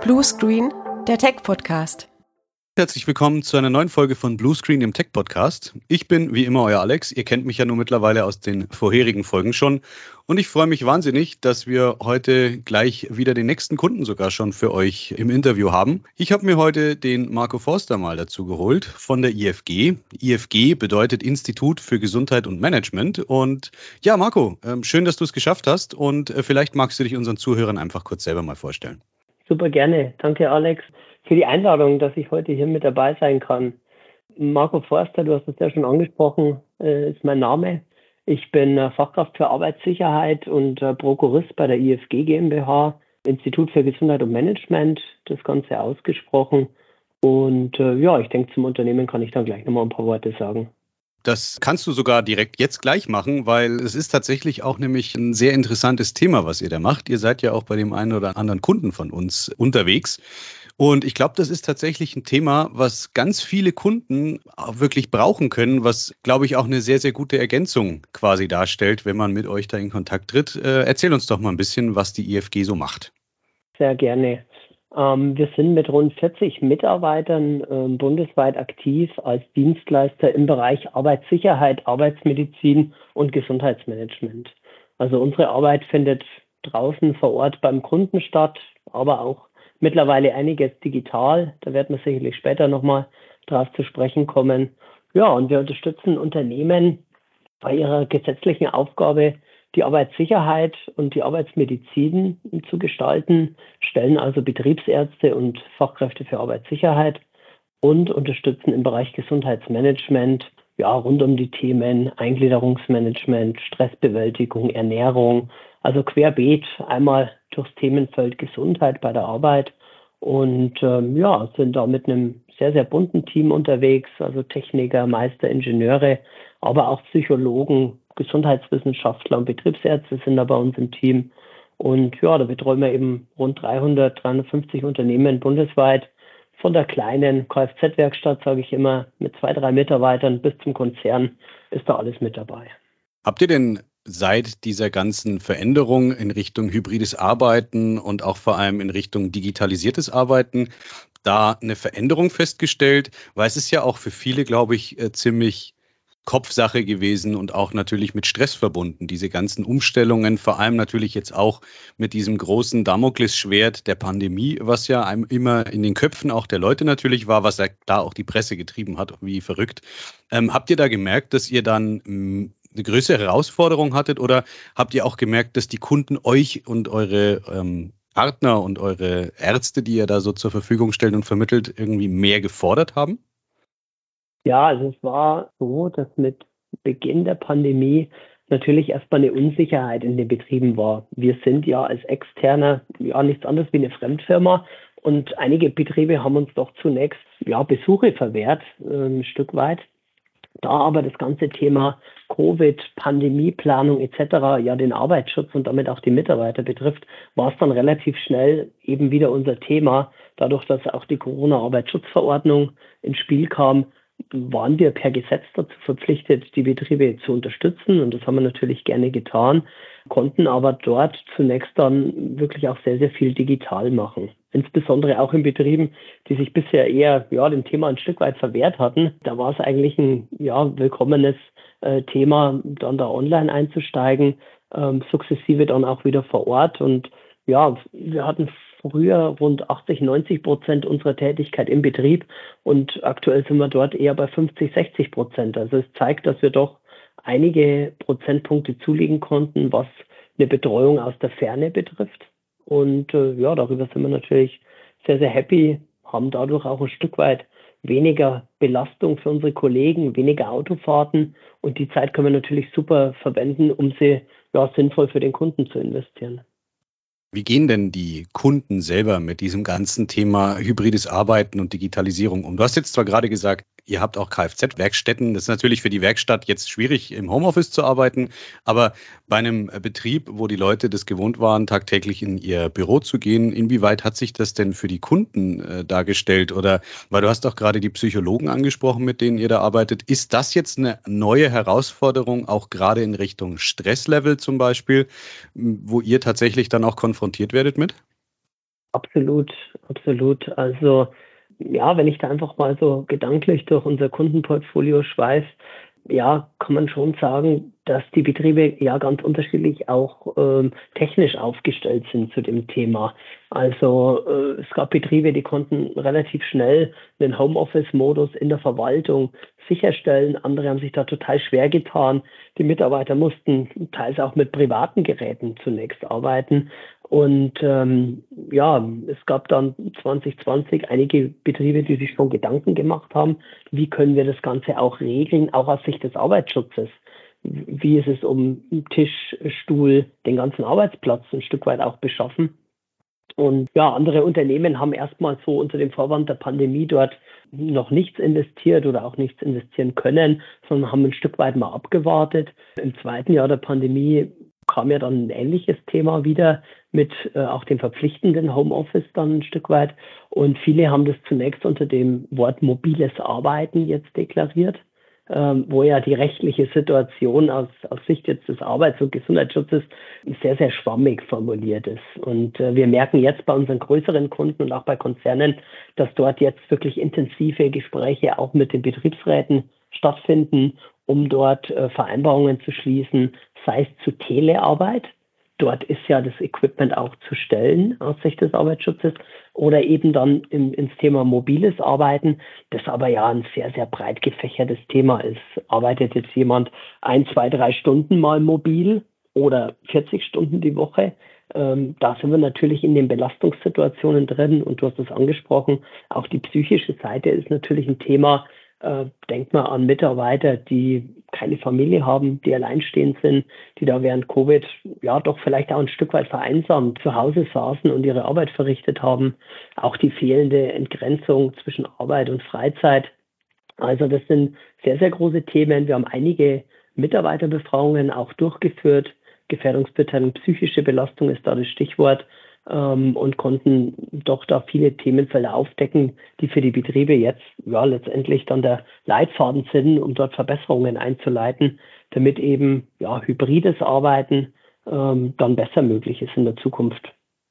Bluescreen, der Tech-Podcast. Herzlich willkommen zu einer neuen Folge von Bluescreen, dem Tech-Podcast. Ich bin wie immer euer Alex. Ihr kennt mich ja nur mittlerweile aus den vorherigen Folgen schon. Und ich freue mich wahnsinnig, dass wir heute gleich wieder den nächsten Kunden sogar schon für euch im Interview haben. Ich habe mir heute den Marco Forster mal dazu geholt von der IFG. IFG bedeutet Institut für Gesundheit und Management. Und ja, Marco, schön, dass du es geschafft hast. Und vielleicht magst du dich unseren Zuhörern einfach kurz selber mal vorstellen. Super gerne. Danke, Alex, für die Einladung, dass ich heute hier mit dabei sein kann. Marco Forster, du hast es ja schon angesprochen, ist mein Name. Ich bin Fachkraft für Arbeitssicherheit und Prokurist bei der IFG GmbH, Institut für Gesundheit und Management, das Ganze ausgesprochen. Und ich denke, zum Unternehmen kann ich dann gleich nochmal ein paar Worte sagen. Das kannst du sogar direkt jetzt gleich machen, weil es ist tatsächlich auch nämlich ein sehr interessantes Thema, was ihr da macht. Ihr seid ja auch bei dem einen oder anderen Kunden von uns unterwegs. Und ich glaube, das ist tatsächlich ein Thema, was ganz viele Kunden auch wirklich brauchen können, was, glaube ich, auch eine sehr, sehr gute Ergänzung quasi darstellt, wenn man mit euch da in Kontakt tritt. Erzähl uns doch mal ein bisschen, was die IFG so macht. Sehr gerne. Wir sind mit rund 40 Mitarbeitern bundesweit aktiv als Dienstleister im Bereich Arbeitssicherheit, Arbeitsmedizin und Gesundheitsmanagement. Also unsere Arbeit findet draußen vor Ort beim Kunden statt, aber auch mittlerweile einiges digital. Da werden wir sicherlich später nochmal drauf zu sprechen kommen. Ja, und wir unterstützen Unternehmen bei ihrer gesetzlichen Aufgabe, die Arbeitssicherheit und die Arbeitsmedizin zu gestalten, stellen also Betriebsärzte und Fachkräfte für Arbeitssicherheit und unterstützen im Bereich Gesundheitsmanagement rund um die Themen Eingliederungsmanagement, Stressbewältigung, Ernährung, also querbeet einmal durchs Themenfeld Gesundheit bei der Arbeit und sind da mit einem sehr, sehr bunten Team unterwegs, also Techniker, Meister, Ingenieure, aber auch Psychologen, Gesundheitswissenschaftler und Betriebsärzte sind da bei uns im Team. Und da betreuen wir eben rund 350 Unternehmen bundesweit, von der kleinen Kfz-Werkstatt, sage ich immer, mit 2-3 Mitarbeitern bis zum Konzern ist da alles mit dabei. Habt ihr denn seit dieser ganzen Veränderung in Richtung hybrides Arbeiten und auch vor allem in Richtung digitalisiertes Arbeiten da eine Veränderung festgestellt? Weil es ist ja auch für viele, glaube ich, ziemlich Kopfsache gewesen und auch natürlich mit Stress verbunden. Diese ganzen Umstellungen, vor allem natürlich jetzt auch mit diesem großen Damoklesschwert der Pandemie, was ja einem immer in den Köpfen auch der Leute natürlich war, was ja da auch die Presse getrieben hat, wie verrückt. Habt ihr da gemerkt, dass ihr dann eine größere Herausforderung hattet oder habt ihr auch gemerkt, dass die Kunden euch und eure Partner und eure Ärzte, die ihr da so zur Verfügung stellt und vermittelt, irgendwie mehr gefordert haben? Ja, also es war so, dass mit Beginn der Pandemie natürlich erstmal eine Unsicherheit in den Betrieben war. Wir sind ja als Externer nichts anderes wie eine Fremdfirma und einige Betriebe haben uns doch zunächst Besuche verwehrt, ein Stück weit. Da aber das ganze Thema Covid, Pandemieplanung etc. den Arbeitsschutz und damit auch die Mitarbeiter betrifft, war es dann relativ schnell eben wieder unser Thema. Dadurch, dass auch die Corona-Arbeitsschutzverordnung ins Spiel kam, waren wir per Gesetz dazu verpflichtet, die Betriebe zu unterstützen. Und das haben wir natürlich gerne getan, konnten aber dort zunächst dann wirklich auch sehr, sehr viel digital machen. Insbesondere auch in Betrieben, die sich bisher eher dem Thema ein Stück weit verwehrt hatten. Da war es eigentlich ein willkommenes Thema, dann da online einzusteigen, sukzessive dann auch wieder vor Ort. Und wir hatten früher rund 80-90% unserer Tätigkeit im Betrieb und aktuell sind wir dort eher bei 50-60%. Also es zeigt, dass wir doch einige Prozentpunkte zulegen konnten, was eine Betreuung aus der Ferne betrifft. Und darüber sind wir natürlich sehr, sehr happy, haben dadurch auch ein Stück weit weniger Belastung für unsere Kollegen, weniger Autofahrten und die Zeit können wir natürlich super verwenden, um sie sinnvoll für den Kunden zu investieren. Wie gehen denn die Kunden selber mit diesem ganzen Thema hybrides Arbeiten und Digitalisierung um? Du hast jetzt zwar gerade gesagt, ihr habt auch Kfz-Werkstätten. Das ist natürlich für die Werkstatt jetzt schwierig, im Homeoffice zu arbeiten. Aber bei einem Betrieb, wo die Leute das gewohnt waren, tagtäglich in ihr Büro zu gehen, inwieweit hat sich das denn für die Kunden dargestellt? Oder, weil du hast auch gerade die Psychologen angesprochen, mit denen ihr da arbeitet. Ist das jetzt eine neue Herausforderung, auch gerade in Richtung Stresslevel zum Beispiel, wo ihr tatsächlich dann auch konfrontiert werdet mit? Absolut, absolut. Also ja, wenn ich da einfach mal so gedanklich durch unser Kundenportfolio schweife, ja, kann man schon sagen, dass die Betriebe ja ganz unterschiedlich auch technisch aufgestellt sind zu dem Thema. Also es gab Betriebe, die konnten relativ schnell einen Homeoffice-Modus in der Verwaltung sicherstellen. Andere haben sich da total schwer getan. Die Mitarbeiter mussten teils auch mit privaten Geräten zunächst arbeiten. Und ja, es gab dann 2020 einige Betriebe, die sich schon Gedanken gemacht haben, wie können wir das Ganze auch regeln, auch aus Sicht des Arbeitsschutzes. Wie ist es um Tisch, Stuhl, den ganzen Arbeitsplatz ein Stück weit auch beschaffen? Und ja, andere Unternehmen haben erstmal so unter dem Vorwand der Pandemie dort noch nichts investiert oder auch nichts investieren können, sondern haben ein Stück weit mal abgewartet. Im zweiten Jahr der Pandemie kam ja dann ein ähnliches Thema wieder mit auch dem verpflichtenden Homeoffice dann ein Stück weit. Und viele haben das zunächst unter dem Wort mobiles Arbeiten jetzt deklariert, wo ja die rechtliche Situation aus Sicht jetzt des Arbeits- und Gesundheitsschutzes sehr, sehr schwammig formuliert ist. Und wir merken jetzt bei unseren größeren Kunden und auch bei Konzernen, dass dort jetzt wirklich intensive Gespräche auch mit den Betriebsräten stattfinden, um dort Vereinbarungen zu schließen, sei es zu Telearbeit. Dort ist ja das Equipment auch zu stellen aus Sicht des Arbeitsschutzes oder eben dann ins Thema mobiles Arbeiten, das aber ja ein sehr, sehr breit gefächertes Thema ist. Arbeitet jetzt jemand 1, 2, 3 Stunden mal mobil oder 40 Stunden die Woche? Da sind wir natürlich in den Belastungssituationen drin und du hast es angesprochen, auch die psychische Seite ist natürlich ein Thema. Denkt man an Mitarbeiter, die keine Familie haben, die alleinstehend sind, die da während Covid ja doch vielleicht auch ein Stück weit vereinsamt zu Hause saßen und ihre Arbeit verrichtet haben. Auch die fehlende Entgrenzung zwischen Arbeit und Freizeit. Also das sind sehr, sehr große Themen. Wir haben einige Mitarbeiterbefragungen auch durchgeführt. Gefährdungsbeteiligung, psychische Belastung ist da das Stichwort. Und konnten doch da viele Themenfelder aufdecken, die für die Betriebe jetzt ja letztendlich dann der Leitfaden sind, um dort Verbesserungen einzuleiten, damit eben ja hybrides Arbeiten dann besser möglich ist in der Zukunft.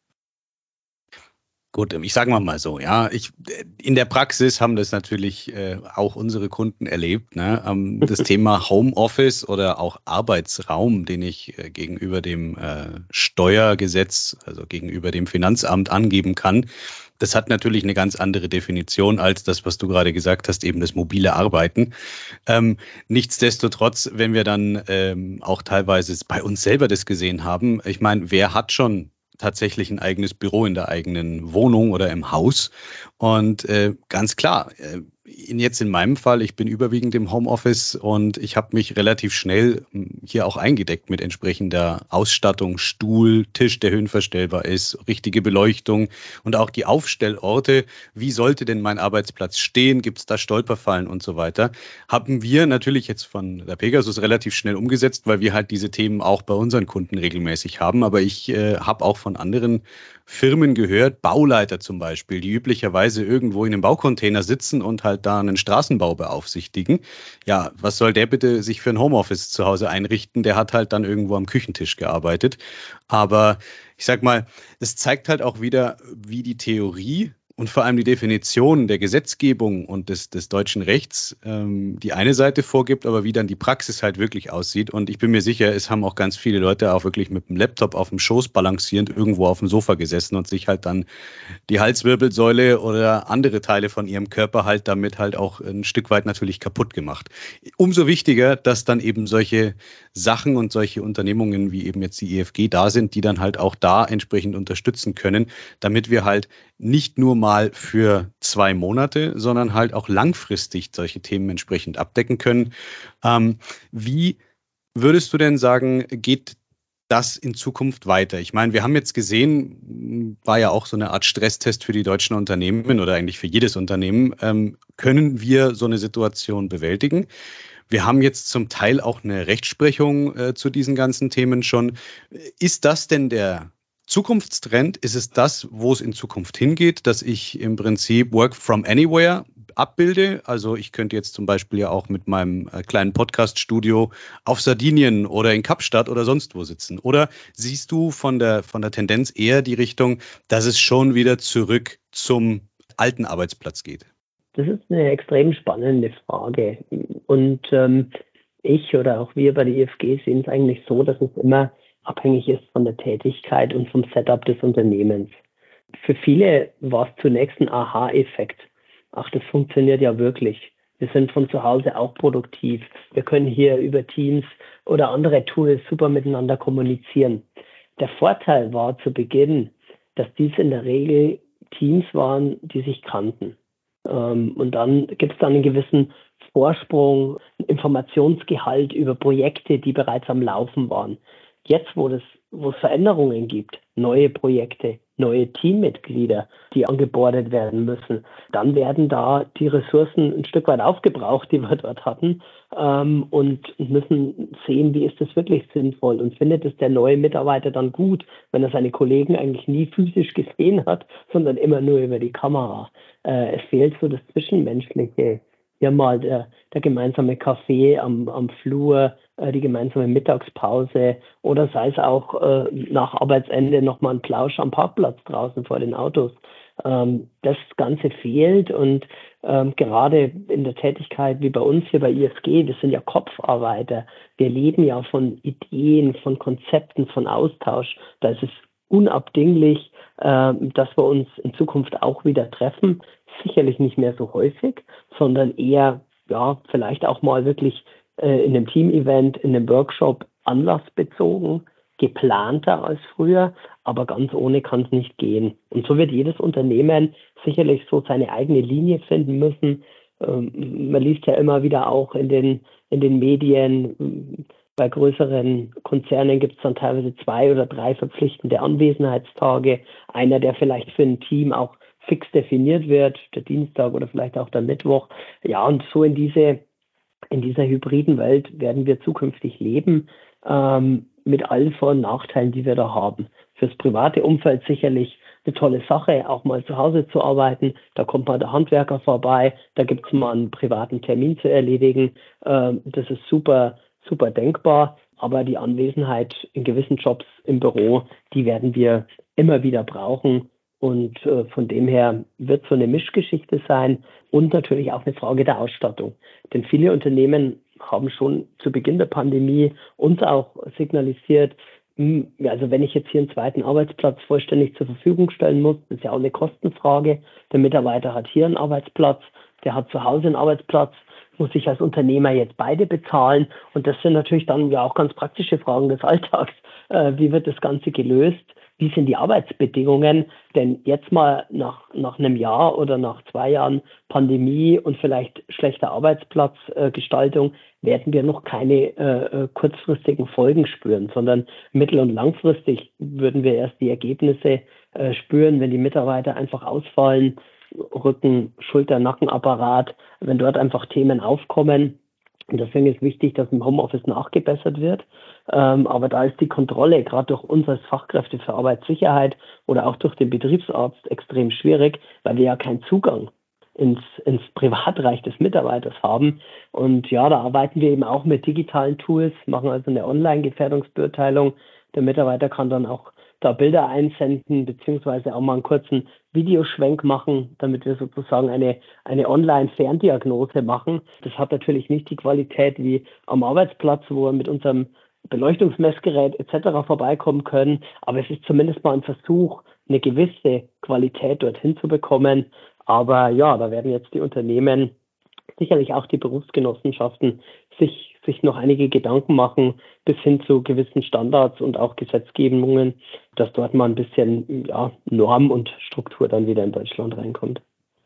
Gut, ich sage mal so, ja, in der Praxis haben das natürlich auch unsere Kunden erlebt, ne? Das Thema Homeoffice oder auch Arbeitsraum, den ich gegenüber dem Steuergesetz, also gegenüber dem Finanzamt angeben kann, das hat natürlich eine ganz andere Definition als das, was du gerade gesagt hast, eben das mobile Arbeiten. Nichtsdestotrotz, wenn wir dann auch teilweise bei uns selber das gesehen haben, ich meine, wer hat schon tatsächlich ein eigenes Büro in der eigenen Wohnung oder im Haus? Und ganz klar, jetzt in meinem Fall, ich bin überwiegend im Homeoffice und ich habe mich relativ schnell hier auch eingedeckt mit entsprechender Ausstattung, Stuhl, Tisch, der höhenverstellbar ist, richtige Beleuchtung und auch die Aufstellorte. Wie sollte denn mein Arbeitsplatz stehen? Gibt es da Stolperfallen und so weiter? Haben wir natürlich jetzt von der Pegasus relativ schnell umgesetzt, weil wir halt diese Themen auch bei unseren Kunden regelmäßig haben. Aber ich habe auch von anderen Firmen gehört, Bauleiter zum Beispiel, die üblicherweise irgendwo in einem Baucontainer sitzen und halt da einen Straßenbau beaufsichtigen. Ja, was soll der bitte sich für ein Homeoffice zu Hause einrichten? Der hat halt dann irgendwo am Küchentisch gearbeitet. Aber ich sag mal, es zeigt halt auch wieder, wie die Theorie und vor allem die Definition der Gesetzgebung und des deutschen Rechts die eine Seite vorgibt, aber wie dann die Praxis halt wirklich aussieht. Und ich bin mir sicher, es haben auch ganz viele Leute auch wirklich mit dem Laptop auf dem Schoß balancierend irgendwo auf dem Sofa gesessen und sich halt dann die Halswirbelsäule oder andere Teile von ihrem Körper halt damit halt auch ein Stück weit natürlich kaputt gemacht. Umso wichtiger, dass dann eben solche Sachen und solche Unternehmungen wie eben jetzt die EFG da sind, die dann halt auch da entsprechend unterstützen können, damit wir halt nicht nur mal für 2 Monate, sondern halt auch langfristig solche Themen entsprechend abdecken können. Wie würdest du denn sagen, geht das in Zukunft weiter? Ich meine, wir haben jetzt gesehen, war ja auch so eine Art Stresstest für die deutschen Unternehmen oder eigentlich für jedes Unternehmen. Können wir so eine Situation bewältigen? Wir haben jetzt zum Teil auch eine Rechtsprechung zu diesen ganzen Themen schon. Ist das denn der Zukunftstrend? Ist es das, wo es in Zukunft hingeht, dass ich im Prinzip Work from Anywhere abbilde. Also ich könnte jetzt zum Beispiel ja auch mit meinem kleinen Podcast-Studio auf Sardinien oder in Kapstadt oder sonst wo sitzen. Oder siehst du von der Tendenz eher die Richtung, dass es schon wieder zurück zum alten Arbeitsplatz geht? Das ist eine extrem spannende Frage. Und ich oder auch wir bei der IFG sehen es eigentlich so, dass es immer abhängig ist von der Tätigkeit und vom Setup des Unternehmens. Für viele war es zunächst ein Aha-Effekt. Ach, das funktioniert ja wirklich. Wir sind von zu Hause auch produktiv. Wir können hier über Teams oder andere Tools super miteinander kommunizieren. Der Vorteil war zu Beginn, dass dies in der Regel Teams waren, die sich kannten. Und dann gibt es dann einen gewissen Vorsprung, Informationsgehalt über Projekte, die bereits am Laufen waren. Jetzt, wo es Veränderungen gibt, neue Projekte, neue Teammitglieder, die angebordet werden müssen, dann werden da die Ressourcen ein Stück weit aufgebraucht, die wir dort hatten, und müssen sehen, wie ist das wirklich sinnvoll und findet es der neue Mitarbeiter dann gut, wenn er seine Kollegen eigentlich nie physisch gesehen hat, sondern immer nur über die Kamera. Es fehlt so das Zwischenmenschliche. Hier mal der gemeinsame Kaffee am Flur, die gemeinsame Mittagspause oder sei es auch nach Arbeitsende nochmal ein Plausch am Parkplatz draußen vor den Autos. Das Ganze fehlt und gerade in der Tätigkeit wie bei uns hier bei IFG, wir sind ja Kopfarbeiter, wir leben ja von Ideen, von Konzepten, von Austausch. Da ist es unabdinglich, dass wir uns in Zukunft auch wieder treffen. Sicherlich nicht mehr so häufig, sondern eher, ja, vielleicht auch mal wirklich in einem Team-Event, in einem Workshop anlassbezogen, geplanter als früher, aber ganz ohne kann es nicht gehen. Und so wird jedes Unternehmen sicherlich so seine eigene Linie finden müssen. Man liest ja immer wieder auch in den Medien, bei größeren Konzernen gibt es dann teilweise 2 oder 3 verpflichtende Anwesenheitstage. Einer, der vielleicht für ein Team auch fix definiert wird, der Dienstag oder vielleicht auch der Mittwoch. Ja, und so in dieser hybriden Welt werden wir zukünftig leben, mit allen Vor- und Nachteilen, die wir da haben. Fürs private Umfeld sicherlich eine tolle Sache, auch mal zu Hause zu arbeiten. Da kommt mal der Handwerker vorbei, da gibt es mal einen privaten Termin zu erledigen. Das ist super, super denkbar. Aber die Anwesenheit in gewissen Jobs im Büro, die werden wir immer wieder brauchen. Und von dem her wird so eine Mischgeschichte sein und natürlich auch eine Frage der Ausstattung. Denn viele Unternehmen haben schon zu Beginn der Pandemie uns auch signalisiert, also wenn ich jetzt hier einen zweiten Arbeitsplatz vollständig zur Verfügung stellen muss, das ist ja auch eine Kostenfrage. Der Mitarbeiter hat hier einen Arbeitsplatz, der hat zu Hause einen Arbeitsplatz, muss ich als Unternehmer jetzt beide bezahlen? Und das sind natürlich dann ja auch ganz praktische Fragen des Alltags. Wie wird das Ganze gelöst? Wie sind die Arbeitsbedingungen? Denn jetzt mal nach einem Jahr oder nach 2 Jahren Pandemie und vielleicht schlechter Arbeitsplatzgestaltung werden wir noch keine kurzfristigen Folgen spüren, sondern mittel- und langfristig würden wir erst die Ergebnisse spüren, wenn die Mitarbeiter einfach ausfallen, Rücken, Schulter, Nackenapparat, wenn dort einfach Themen aufkommen. Und deswegen ist wichtig, dass im Homeoffice nachgebessert wird. Aber da ist die Kontrolle, gerade durch uns als Fachkräfte für Arbeitssicherheit oder auch durch den Betriebsarzt, extrem schwierig, weil wir ja keinen Zugang ins Privatreich des Mitarbeiters haben. Und ja, da arbeiten wir eben auch mit digitalen Tools, machen also eine Online-Gefährdungsbeurteilung. Der Mitarbeiter kann dann auch da Bilder einsenden, beziehungsweise auch mal einen kurzen Videoschwenk machen, damit wir sozusagen eine Online-Ferndiagnose machen. Das hat natürlich nicht die Qualität wie am Arbeitsplatz, wo wir mit unserem Beleuchtungsmessgerät etc. vorbeikommen können. Aber es ist zumindest mal ein Versuch, eine gewisse Qualität dorthin zu bekommen. Aber ja, da werden jetzt die Unternehmen, sicherlich auch die Berufsgenossenschaften, sich noch einige Gedanken machen, bis hin zu gewissen Standards und auch Gesetzgebungen, dass dort mal ein bisschen Norm und Struktur dann wieder in Deutschland reinkommt.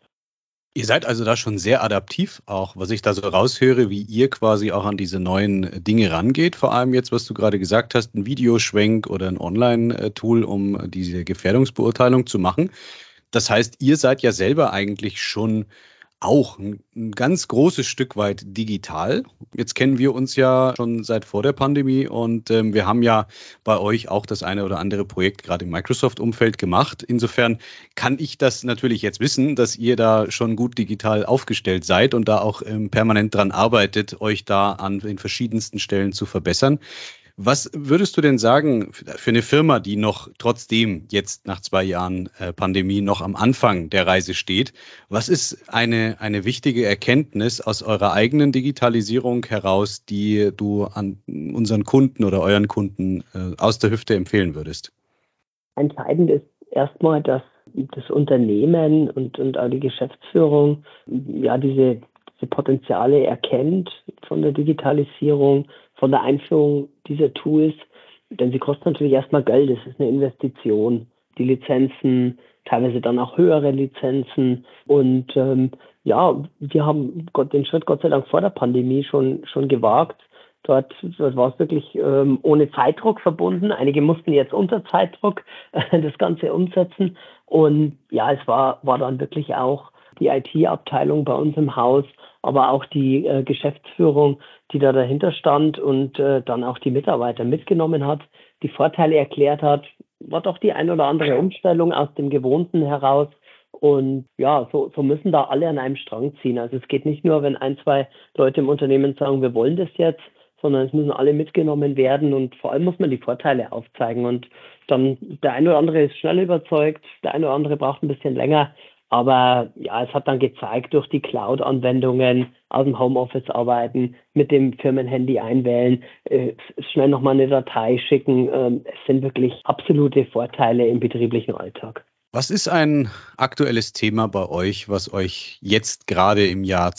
Ihr seid also da schon sehr adaptiv, auch was ich da so raushöre, wie ihr quasi auch an diese neuen Dinge rangeht. Vor allem jetzt, was du gerade gesagt hast, ein Videoschwenk oder ein Online-Tool, um diese Gefährdungsbeurteilung zu machen. Das heißt, ihr seid ja selber eigentlich schon auch ein ganz großes Stück weit digital. Jetzt kennen wir uns ja schon seit vor der Pandemie und wir haben ja bei euch auch das eine oder andere Projekt gerade im Microsoft-Umfeld gemacht. Insofern kann ich das natürlich jetzt wissen, dass ihr da schon gut digital aufgestellt seid und da auch permanent dran arbeitet, euch da an den verschiedensten Stellen zu verbessern. Was würdest du denn sagen für eine Firma, die noch trotzdem jetzt nach 2 Jahren Pandemie noch am Anfang der Reise steht? Was ist eine wichtige Erkenntnis aus eurer eigenen Digitalisierung heraus, die du an unseren Kunden oder euren Kunden aus der Hüfte empfehlen würdest? Entscheidend ist erstmal, dass das Unternehmen und auch die Geschäftsführung ja diese Potenziale erkennt von der Digitalisierung, von der Einführung dieser Tools, denn sie kosten natürlich erstmal Geld, es ist eine Investition. Die Lizenzen, teilweise dann auch höhere Lizenzen und die haben den Schritt Gott sei Dank vor der Pandemie schon gewagt. Dort war es wirklich ohne Zeitdruck verbunden. Einige mussten jetzt unter Zeitdruck das Ganze umsetzen und ja, es war dann wirklich auch die IT-Abteilung bei uns im Haus, aber auch die Geschäftsführung, die da dahinter stand und dann auch die Mitarbeiter mitgenommen hat, die Vorteile erklärt hat, war doch die ein oder andere Umstellung aus dem Gewohnten heraus. Und ja, so müssen da alle an einem Strang ziehen. Also es geht nicht nur, wenn 1, 2 Leute im Unternehmen sagen, wir wollen das jetzt, sondern es müssen alle mitgenommen werden und vor allem muss man die Vorteile aufzeigen. Und dann der eine oder andere ist schnell überzeugt, der eine oder andere braucht ein bisschen länger. Aber ja, es hat dann gezeigt, durch die Cloud-Anwendungen aus dem Homeoffice arbeiten, mit dem Firmenhandy einwählen, schnell nochmal eine Datei schicken. Es sind wirklich absolute Vorteile im betrieblichen Alltag. Was ist ein aktuelles Thema bei euch, was euch jetzt gerade im Jahr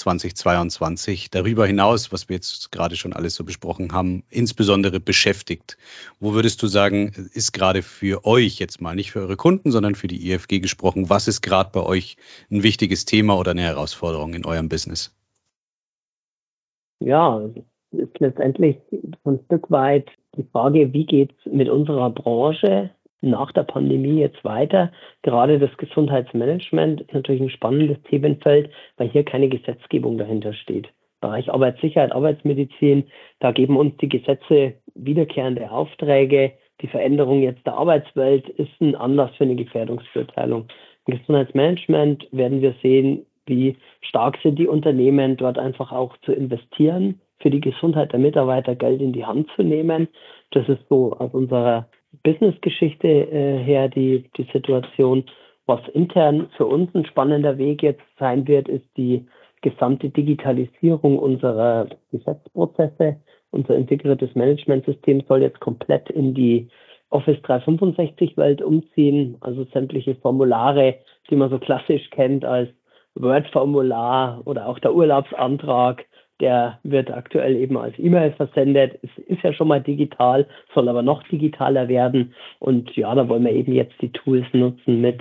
2022 darüber hinaus, was wir jetzt gerade schon alles so besprochen haben, insbesondere beschäftigt? Wo würdest du sagen, ist gerade für euch jetzt mal, nicht für eure Kunden, sondern für die IFG gesprochen, was ist gerade bei euch ein wichtiges Thema oder eine Herausforderung in eurem Business? Ja, es ist letztendlich so ein Stück weit die Frage, wie geht es mit unserer Branche nach der Pandemie jetzt weiter? Gerade das Gesundheitsmanagement ist natürlich ein spannendes Themenfeld, weil hier keine Gesetzgebung dahinter steht. Bereich Arbeitssicherheit, Arbeitsmedizin, da geben uns die Gesetze wiederkehrende Aufträge. Die Veränderung jetzt der Arbeitswelt ist ein Anlass für eine Gefährdungsbeurteilung. Im Gesundheitsmanagement werden wir sehen, wie stark sind die Unternehmen, dort einfach auch zu investieren, für die Gesundheit der Mitarbeiter Geld in die Hand zu nehmen. Das ist so aus unserer Business-Geschichte her die Situation. Was intern für uns ein spannender Weg jetzt sein wird, ist die gesamte Digitalisierung unserer Geschäftsprozesse. Unser integriertes Managementsystem soll jetzt komplett in die Office 365-Welt umziehen, also sämtliche Formulare, die man so klassisch kennt als Word-Formular oder auch der Urlaubsantrag, der wird aktuell eben als E-Mail versendet. Es ist ja schon mal digital, soll aber noch digitaler werden. Und ja, da wollen wir eben jetzt die Tools nutzen mit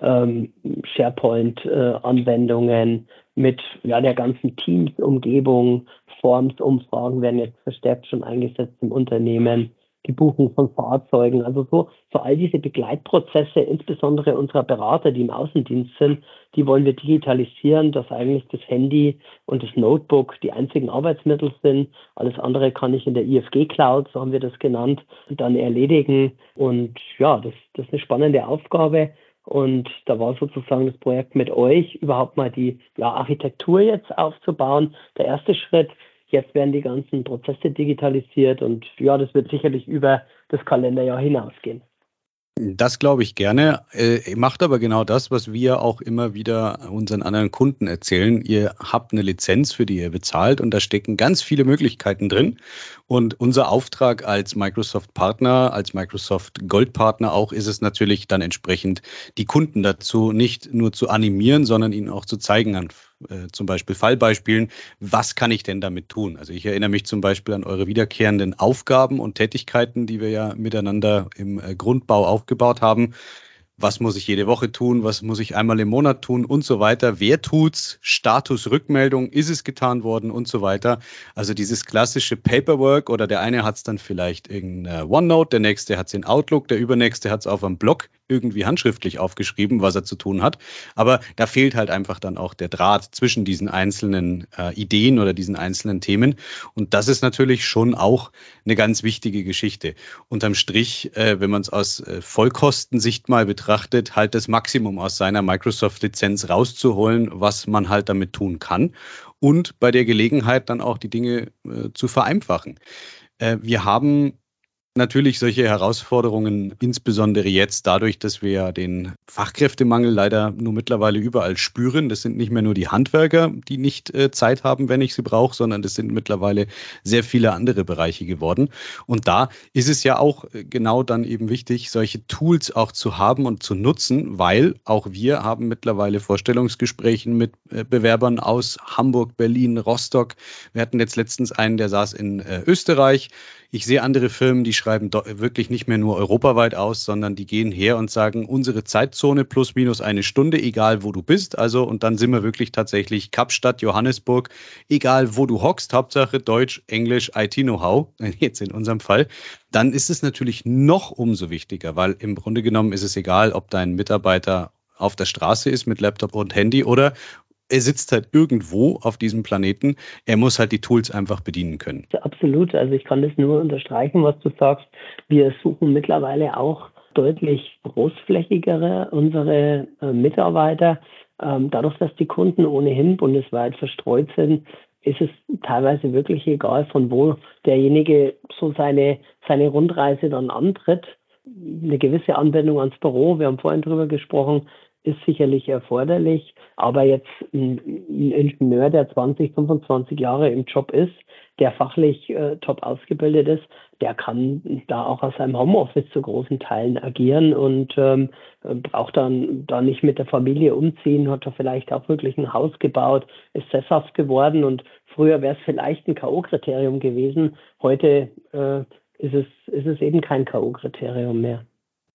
SharePoint-Anwendungen, mit der ganzen Teams-Umgebung. Forms, Umfragen werden jetzt verstärkt schon eingesetzt im Unternehmen. Die Buchung von Fahrzeugen, also so all diese Begleitprozesse, insbesondere unserer Berater, die im Außendienst sind, die wollen wir digitalisieren, dass eigentlich das Handy und das Notebook die einzigen Arbeitsmittel sind. Alles andere kann ich in der IFG Cloud, so haben wir das genannt, dann erledigen. Und ja, das ist eine spannende Aufgabe. Und da war sozusagen das Projekt mit euch, überhaupt mal die Architektur jetzt aufzubauen. Der erste Schritt. Jetzt werden die ganzen Prozesse digitalisiert und ja, das wird sicherlich über das Kalenderjahr hinausgehen. Das glaube ich gerne. Ihr macht aber genau das, was wir auch immer wieder unseren anderen Kunden erzählen. Ihr habt eine Lizenz, für die ihr bezahlt und da stecken ganz viele Möglichkeiten drin. Und unser Auftrag als Microsoft-Partner, als Microsoft-Gold-Partner auch, ist es natürlich dann entsprechend, die Kunden dazu nicht nur zu animieren, sondern ihnen auch zu zeigen an zum Beispiel Fallbeispielen, was kann ich denn damit tun? Also ich erinnere mich zum Beispiel an eure wiederkehrenden Aufgaben und Tätigkeiten, die wir ja miteinander im Grundbau aufgebaut haben. Was muss ich jede Woche tun? Was muss ich einmal im Monat tun? Und so weiter. Wer tut's? Status, Rückmeldung, ist es getan worden und so weiter. Also dieses klassische Paperwork, oder der eine hat es dann vielleicht in OneNote, der nächste hat es in Outlook, der übernächste hat es auf einem Blog irgendwie handschriftlich aufgeschrieben, was er zu tun hat. Aber da fehlt halt einfach dann auch der Draht zwischen diesen einzelnen Ideen oder diesen einzelnen Themen. Und das ist natürlich schon auch eine ganz wichtige Geschichte. Unterm Strich, wenn man es aus Vollkostensicht mal betrachtet, halt das Maximum aus seiner Microsoft-Lizenz rauszuholen, was man halt damit tun kann, und bei der Gelegenheit dann auch die Dinge zu vereinfachen. Wir haben natürlich solche Herausforderungen, insbesondere jetzt dadurch, dass wir ja den Fachkräftemangel leider nur mittlerweile überall spüren. Das sind nicht mehr nur die Handwerker, die nicht Zeit haben, wenn ich sie brauche, sondern das sind mittlerweile sehr viele andere Bereiche geworden. Und da ist es ja auch genau dann eben wichtig, solche Tools auch zu haben und zu nutzen, weil auch wir haben mittlerweile Vorstellungsgespräche mit Bewerbern aus Hamburg, Berlin, Rostock. Wir hatten jetzt letztens einen, der saß in Österreich. Ich sehe andere Firmen, die schreiben wirklich nicht mehr nur europaweit aus, sondern die gehen her und sagen, unsere Zeitzone plus minus eine Stunde, egal wo du bist. Also, und dann sind wir wirklich tatsächlich Kapstadt, Johannesburg, egal wo du hockst, Hauptsache Deutsch, Englisch, IT-Know-how, jetzt in unserem Fall. Dann ist es natürlich noch umso wichtiger, weil im Grunde genommen ist es egal, ob dein Mitarbeiter auf der Straße ist mit Laptop und Handy oder er sitzt halt irgendwo auf diesem Planeten. Er muss halt die Tools einfach bedienen können. Absolut. Also ich kann das nur unterstreichen, was du sagst. Wir suchen mittlerweile auch deutlich großflächigere unsere Mitarbeiter. Dadurch, dass die Kunden ohnehin bundesweit verstreut sind, ist es teilweise wirklich egal, von wo derjenige so seine Rundreise dann antritt. Eine gewisse Anbindung ans Büro, wir haben vorhin drüber gesprochen, ist sicherlich erforderlich, aber jetzt ein Ingenieur, der 20, 25 Jahre im Job ist, der fachlich top ausgebildet ist, der kann da auch aus seinem Homeoffice zu großen Teilen agieren und braucht dann da nicht mit der Familie umziehen, hat da vielleicht auch wirklich ein Haus gebaut, ist sesshaft geworden, und früher wäre es vielleicht ein K.O.-Kriterium gewesen, heute ist es eben kein K.O.-Kriterium mehr.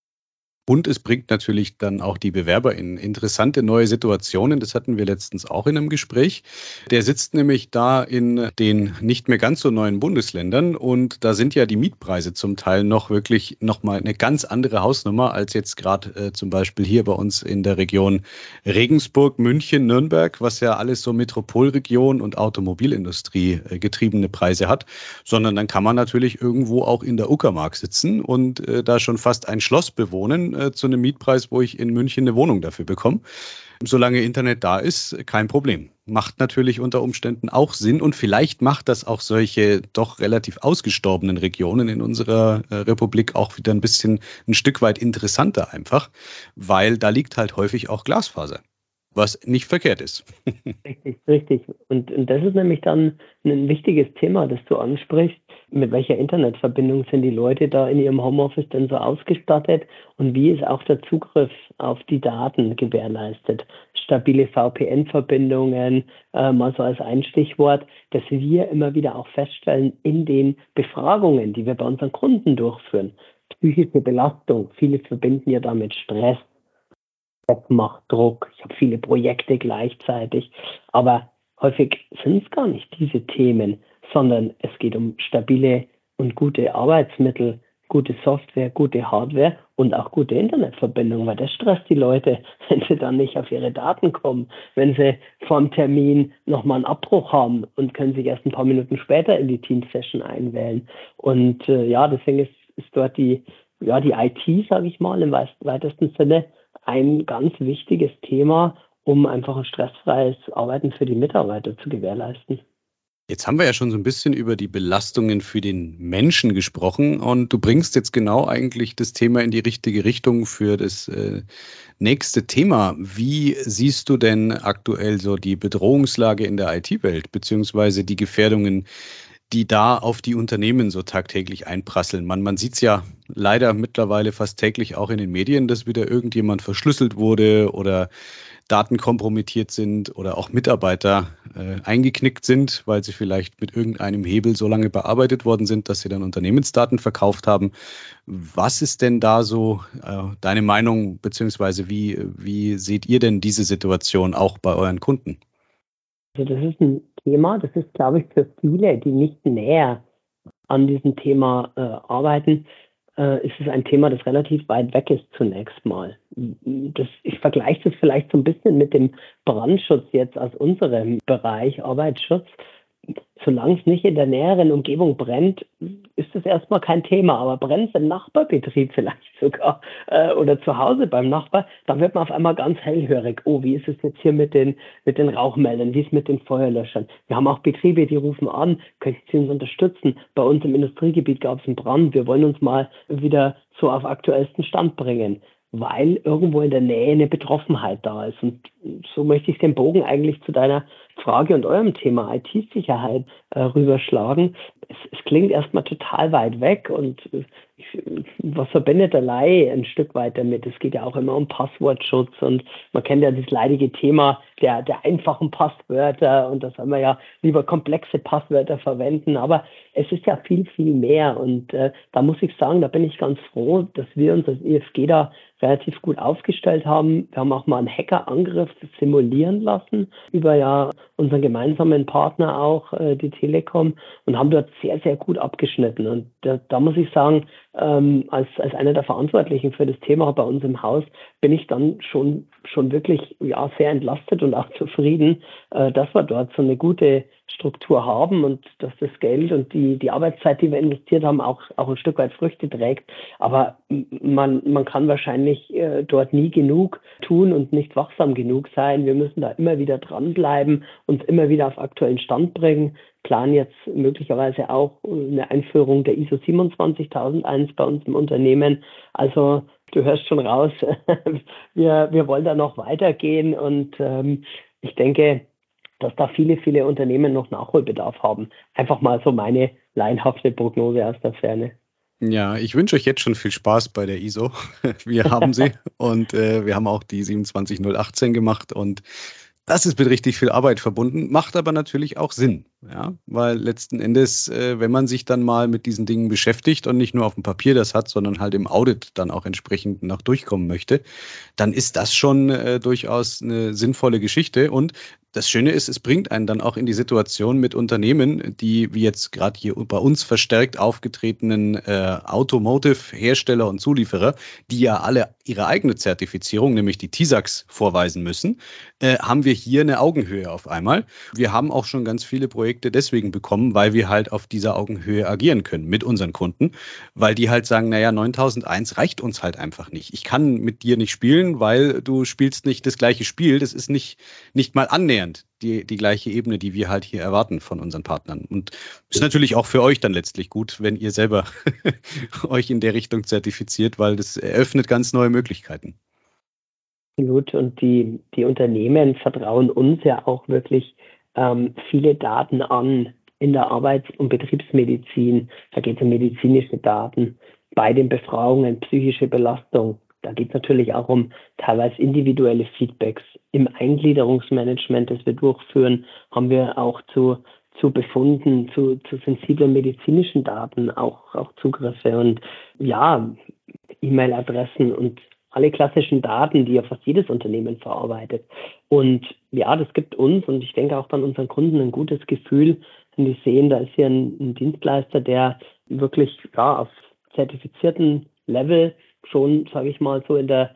Und es bringt natürlich dann auch die Bewerber in interessante neue Situationen. Das hatten wir letztens auch in einem Gespräch. Der sitzt nämlich da in den nicht mehr ganz so neuen Bundesländern, und da sind ja die Mietpreise zum Teil noch mal eine ganz andere Hausnummer als jetzt gerade zum Beispiel hier bei uns in der Region Regensburg, München, Nürnberg, was ja alles so Metropolregion und Automobilindustrie getriebene Preise hat, sondern dann kann man natürlich irgendwo auch in der Uckermark sitzen und da schon fast ein Schloss bewohnen, zu einem Mietpreis, wo ich in München eine Wohnung dafür bekomme. Solange Internet da ist, kein Problem. Macht natürlich unter Umständen auch Sinn, und vielleicht macht das auch solche doch relativ ausgestorbenen Regionen in unserer Republik auch wieder ein Stück weit interessanter einfach, weil da liegt halt häufig auch Glasfaser, was nicht verkehrt ist. Richtig. Und das ist nämlich dann ein wichtiges Thema, das du ansprichst. Mit welcher Internetverbindung sind die Leute da in ihrem Homeoffice denn so ausgestattet, und wie ist auch der Zugriff auf die Daten gewährleistet? Stabile VPN-Verbindungen, mal so als ein Stichwort, dass wir immer wieder auch feststellen in den Befragungen, die wir bei unseren Kunden durchführen. Psychische Belastung, viele verbinden ja damit Stress. Das macht Druck, ich habe viele Projekte gleichzeitig, aber häufig sind es gar nicht diese Themen, sondern es geht um stabile und gute Arbeitsmittel, gute Software, gute Hardware und auch gute Internetverbindung, weil das stresst die Leute, wenn sie dann nicht auf ihre Daten kommen, wenn sie vorm Termin nochmal einen Abbruch haben und können sich erst ein paar Minuten später in die Teams-Session einwählen. Und deswegen ist dort die IT, sage ich mal, im weitesten Sinne ein ganz wichtiges Thema, um einfach ein stressfreies Arbeiten für die Mitarbeiter zu gewährleisten. Jetzt haben wir ja schon so ein bisschen über die Belastungen für den Menschen gesprochen, und du bringst jetzt genau eigentlich das Thema in die richtige Richtung für das nächste Thema. Wie siehst du denn aktuell so die Bedrohungslage in der IT-Welt, beziehungsweise die Gefährdungen, die da auf die Unternehmen so tagtäglich einprasseln? Man sieht es ja leider mittlerweile fast täglich auch in den Medien, dass wieder irgendjemand verschlüsselt wurde oder Daten kompromittiert sind oder auch Mitarbeiter eingeknickt sind, weil sie vielleicht mit irgendeinem Hebel so lange bearbeitet worden sind, dass sie dann Unternehmensdaten verkauft haben. Was ist denn da so deine Meinung, beziehungsweise wie seht ihr denn diese Situation auch bei euren Kunden? Also das ist ein Thema, das ist, glaube ich, für viele, die nicht näher an diesem Thema arbeiten, ist es ein Thema, das relativ weit weg ist zunächst mal. Ich vergleiche das vielleicht so ein bisschen mit dem Brandschutz jetzt aus unserem Bereich Arbeitsschutz. Solange es nicht in der näheren Umgebung brennt, ist es erstmal kein Thema. Aber brennt es im Nachbarbetrieb vielleicht sogar oder zu Hause beim Nachbar, dann wird man auf einmal ganz hellhörig. Oh, wie ist es jetzt hier mit den Rauchmeldern? Wie ist es mit den Feuerlöschern? Wir haben auch Betriebe, die rufen an, könnten Sie uns unterstützen? Bei uns im Industriegebiet gab es einen Brand. Wir wollen uns mal wieder so auf aktuellsten Stand bringen, weil irgendwo in der Nähe eine Betroffenheit da ist. Und so möchte ich den Bogen eigentlich zu deiner Frage und eurem Thema IT-Sicherheit rüberschlagen. Es klingt erstmal total weit weg und was verbindet der Laie ein Stück weit damit? Es geht ja auch immer um Passwortschutz und man kennt ja das leidige Thema der einfachen Passwörter und da soll man ja lieber komplexe Passwörter verwenden, aber es ist ja viel, viel mehr und da muss ich sagen, da bin ich ganz froh, dass wir uns als IFG da relativ gut aufgestellt haben. Wir haben auch mal einen Hackerangriff simulieren lassen über ja unseren gemeinsamen Partner auch, die Telekom, und haben dort sehr, sehr gut abgeschnitten. Und da muss ich sagen, als einer der Verantwortlichen für das Thema bei uns im Haus bin ich dann schon wirklich ja sehr entlastet und auch zufrieden, dass wir dort so eine gute Struktur haben und dass das Geld und die Arbeitszeit, die wir investiert haben, auch ein Stück weit Früchte trägt. Aber man kann wahrscheinlich dort nie genug tun und nicht wachsam genug sein. Wir müssen da immer wieder dranbleiben, uns immer wieder auf aktuellen Stand bringen. Planen jetzt möglicherweise auch eine Einführung der ISO 27001 bei uns im Unternehmen. Also du hörst schon raus, wir wollen da noch weitergehen und ich denke, dass da viele, viele Unternehmen noch Nachholbedarf haben. Einfach mal so meine laienhafte Prognose aus der Ferne. Ja, ich wünsche euch jetzt schon viel Spaß bei der ISO. Wir haben sie und wir haben auch die 27018 gemacht und das ist mit richtig viel Arbeit verbunden, macht aber natürlich auch Sinn, ja, weil letzten Endes, wenn man sich dann mal mit diesen Dingen beschäftigt und nicht nur auf dem Papier das hat, sondern halt im Audit dann auch entsprechend noch durchkommen möchte, dann ist das schon durchaus eine sinnvolle Geschichte. Und das Schöne ist, es bringt einen dann auch in die Situation mit Unternehmen, die wie jetzt gerade hier bei uns verstärkt aufgetretenen Automotive-Hersteller und Zulieferer, die ja alle ihre eigene Zertifizierung, nämlich die TISAX, vorweisen müssen, haben wir hier eine Augenhöhe auf einmal. Wir haben auch schon ganz viele Projekte deswegen bekommen, weil wir halt auf dieser Augenhöhe agieren können mit unseren Kunden, weil die halt sagen, naja, 9001 reicht uns halt einfach nicht. Ich kann mit dir nicht spielen, weil du spielst nicht das gleiche Spiel. Das ist nicht mal annähernd die gleiche Ebene, die wir halt hier erwarten von unseren Partnern. Und ist natürlich auch für euch dann letztlich gut, wenn ihr selber euch in der Richtung zertifiziert, weil das eröffnet ganz neue Möglichkeiten. Absolut. Und die Unternehmen vertrauen uns ja auch wirklich viele Daten an in der Arbeits- und Betriebsmedizin. Da geht es um medizinische Daten, bei den Befragungen psychische Belastung. Da geht es natürlich auch um teilweise individuelle Feedbacks. Im Eingliederungsmanagement, das wir durchführen, haben wir auch zu Befunden, zu sensiblen medizinischen Daten auch Zugriffe und ja, E-Mail-Adressen und alle klassischen Daten, die ja fast jedes Unternehmen verarbeitet. Und ja, das gibt uns und ich denke auch dann unseren Kunden ein gutes Gefühl, wenn die sehen, da ist hier ein Dienstleister, der wirklich ja, auf zertifizierten Level schon, sage ich mal, so in der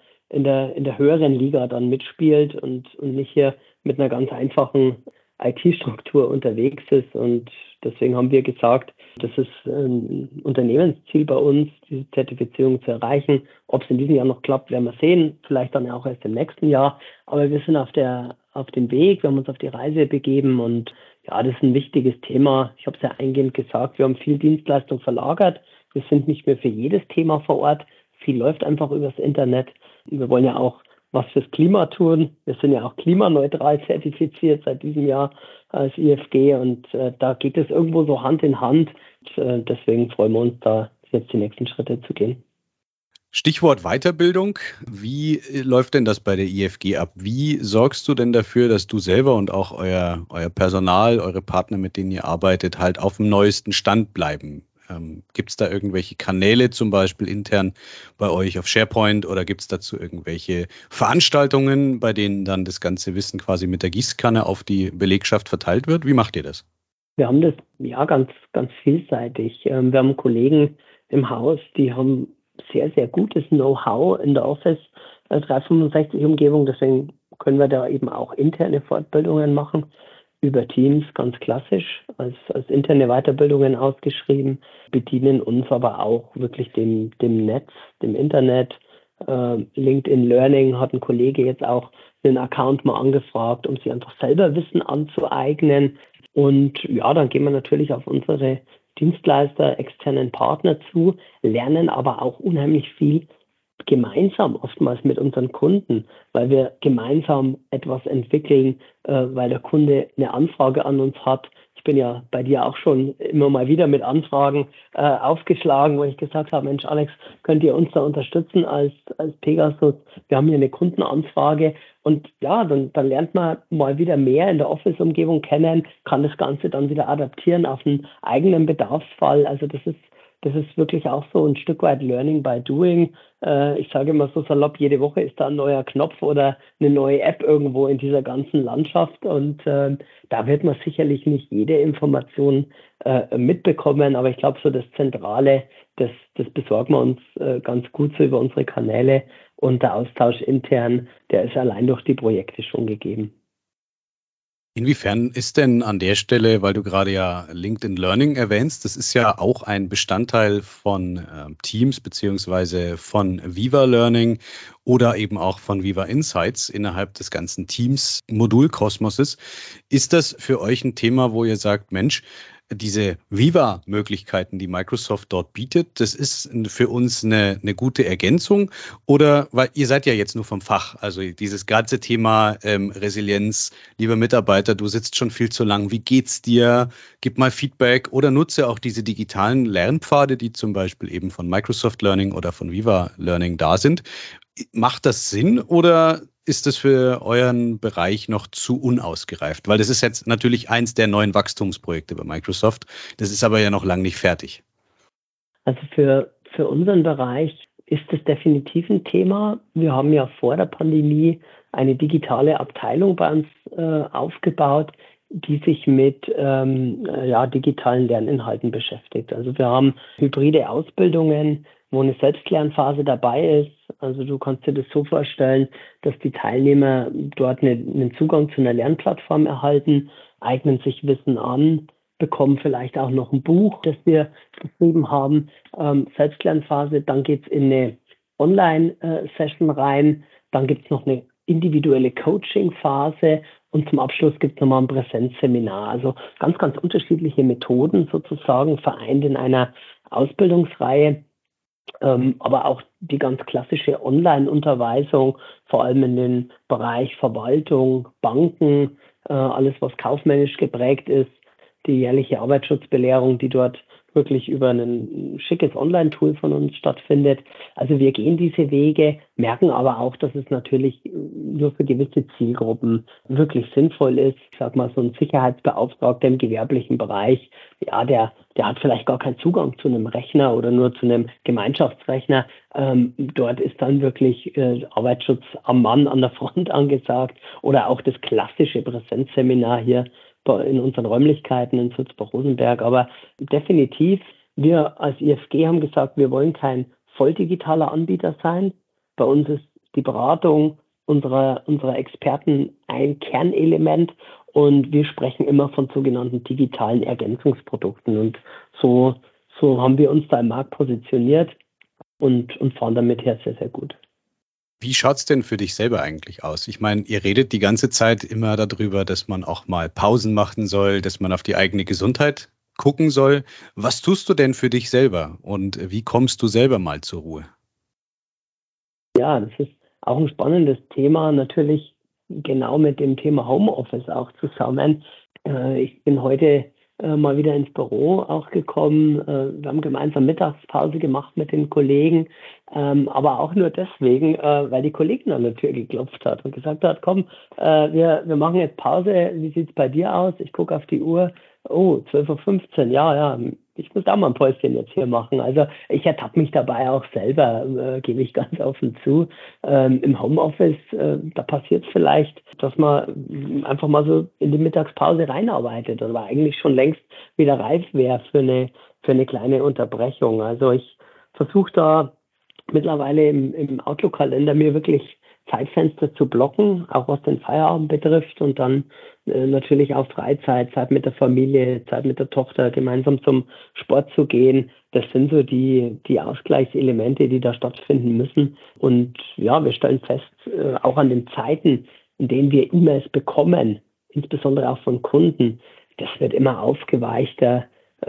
höheren Liga dann mitspielt und nicht hier mit einer ganz einfachen IT-Struktur unterwegs ist. Und deswegen haben wir gesagt, das ist ein Unternehmensziel bei uns, diese Zertifizierung zu erreichen. Ob es in diesem Jahr noch klappt, werden wir sehen. Vielleicht dann auch erst im nächsten Jahr. Aber wir sind auf dem Weg, wir haben uns auf die Reise begeben und ja, das ist ein wichtiges Thema. Ich habe es ja eingehend gesagt, wir haben viel Dienstleistung verlagert. Wir sind nicht mehr für jedes Thema vor Ort. Viel läuft einfach übers Internet. Wir wollen ja auch was fürs Klima tun. Wir sind ja auch klimaneutral zertifiziert seit diesem Jahr als IFG und da geht es irgendwo so Hand in Hand. Und, deswegen freuen wir uns da jetzt die nächsten Schritte zu gehen. Stichwort Weiterbildung. Wie läuft denn das bei der IFG ab? Wie sorgst du denn dafür, dass du selber und auch euer Personal, eure Partner, mit denen ihr arbeitet, halt auf dem neuesten Stand bleiben? Gibt es da irgendwelche Kanäle zum Beispiel intern bei euch auf SharePoint oder gibt es dazu irgendwelche Veranstaltungen, bei denen dann das ganze Wissen quasi mit der Gießkanne auf die Belegschaft verteilt wird? Wie macht ihr das? Wir haben das ja ganz vielseitig. Wir haben Kollegen im Haus, die haben sehr, sehr gutes Know-how in der Office 365-Umgebung. Deswegen können wir da eben auch interne Fortbildungen machen über Teams, ganz klassisch, als interne Weiterbildungen ausgeschrieben, bedienen uns aber auch wirklich dem Netz, dem Internet. LinkedIn Learning hat ein Kollege jetzt auch einen Account mal angefragt, um sich einfach selber Wissen anzueignen. Und ja, dann gehen wir natürlich auf unsere Dienstleister, externen Partner zu, lernen aber auch unheimlich viel gemeinsam, oftmals mit unseren Kunden, weil wir gemeinsam etwas entwickeln, weil der Kunde eine Anfrage an uns hat. Ich bin ja bei dir auch schon immer mal wieder mit Anfragen aufgeschlagen, wo ich gesagt habe, Mensch Alex, könnt ihr uns da unterstützen als Pegasus? Wir haben hier eine Kundenanfrage und ja, dann lernt man mal wieder mehr in der Office-Umgebung kennen, kann das Ganze dann wieder adaptieren auf einen eigenen Bedarfsfall. Also das ist wirklich auch so ein Stück weit Learning by Doing. Ich sage immer so salopp, jede Woche ist da ein neuer Knopf oder eine neue App irgendwo in dieser ganzen Landschaft. Und da wird man sicherlich nicht jede Information mitbekommen. Aber ich glaube, so das Zentrale, das besorgen wir uns ganz gut so über unsere Kanäle. Und der Austausch intern, der ist allein durch die Projekte schon gegeben. Inwiefern ist denn an der Stelle, weil du gerade ja LinkedIn Learning erwähnst, das ist ja auch ein Bestandteil von Teams beziehungsweise von Viva Learning oder eben auch von Viva Insights innerhalb des ganzen Teams Modulkosmoses. Ist das für euch ein Thema, wo ihr sagt, Mensch, diese Viva-Möglichkeiten, die Microsoft dort bietet, das ist für uns eine gute Ergänzung? Oder, weil ihr seid ja jetzt nur vom Fach, also dieses ganze Thema Resilienz, lieber Mitarbeiter, du sitzt schon viel zu lang, wie geht's dir? Gib mal Feedback oder nutze auch diese digitalen Lernpfade, die zum Beispiel eben von Microsoft Learning oder von Viva Learning da sind. Macht das Sinn oder ist das für euren Bereich noch zu unausgereift? Weil das ist jetzt natürlich eins der neuen Wachstumsprojekte bei Microsoft. Das ist aber ja noch lange nicht fertig. Also für unseren Bereich ist das definitiv ein Thema. Wir haben ja vor der Pandemie eine digitale Abteilung bei uns aufgebaut, die sich mit digitalen Lerninhalten beschäftigt. Also wir haben hybride Ausbildungen, wo eine Selbstlernphase dabei ist. Also du kannst dir das so vorstellen, dass die Teilnehmer dort einen Zugang zu einer Lernplattform erhalten, eignen sich Wissen an, bekommen vielleicht auch noch ein Buch, das wir geschrieben haben, Selbstlernphase. Dann geht es in eine Online-Session rein. Dann gibt es noch eine individuelle Coaching-Phase und zum Abschluss gibt es nochmal ein Präsenzseminar. Also ganz unterschiedliche Methoden sozusagen vereint in einer Ausbildungsreihe. Aber auch die ganz klassische Online-Unterweisung, vor allem in den Bereich Verwaltung, Banken, alles was kaufmännisch geprägt ist, die jährliche Arbeitsschutzbelehrung, die dort wirklich über ein schickes Online-Tool von uns stattfindet. Also wir gehen diese Wege, merken aber auch, dass es natürlich nur für gewisse Zielgruppen wirklich sinnvoll ist. Ich sag mal, so ein Sicherheitsbeauftragter im gewerblichen Bereich, ja, der hat vielleicht gar keinen Zugang zu einem Rechner oder nur zu einem Gemeinschaftsrechner. Dort ist dann wirklich Arbeitsschutz am Mann an der Front angesagt oder auch das klassische Präsenzseminar hier in unseren Räumlichkeiten in Sulzbach-Rosenberg. Aber definitiv, wir als IFG haben gesagt, wir wollen kein volldigitaler Anbieter sein. Bei uns ist die Beratung unserer Experten ein Kernelement und wir sprechen immer von sogenannten digitalen Ergänzungsprodukten. Und so haben wir uns da im Markt positioniert und fahren damit her sehr, sehr gut. Wie schaut's denn für dich selber eigentlich aus? Ich meine, ihr redet die ganze Zeit immer darüber, dass man auch mal Pausen machen soll, dass man auf die eigene Gesundheit gucken soll. Was tust du denn für dich selber und wie kommst du selber mal zur Ruhe? Ja, das ist auch ein spannendes Thema, natürlich genau mit dem Thema Homeoffice auch zusammen. Ich bin heute mal wieder ins Büro auch gekommen. Wir haben gemeinsam Mittagspause gemacht mit den Kollegen, aber auch nur deswegen, weil die Kollegin an der Tür geklopft hat und gesagt hat, komm, wir machen jetzt Pause, wie sieht's bei dir aus? Ich gucke auf die Uhr, oh, 12:15 Uhr, ja, ich muss da mal ein Päuschen jetzt hier machen. Also ich ertappe mich dabei auch selber, gebe ich ganz offen zu. Im Homeoffice, da passiert es vielleicht, dass man einfach mal so in die Mittagspause reinarbeitet, aber eigentlich schon längst wieder reif wäre für eine kleine Unterbrechung. Also ich versuche da mittlerweile im Outlook-Kalender mir wirklich Zeitfenster zu blocken, auch was den Feierabend betrifft und dann natürlich auch Freizeit, Zeit mit der Familie, Zeit mit der Tochter, gemeinsam zum Sport zu gehen. Das sind so die Ausgleichselemente, die da stattfinden müssen. Und ja, wir stellen fest, auch an den Zeiten, in denen wir E-Mails bekommen, insbesondere auch von Kunden, das wird immer aufgeweichter,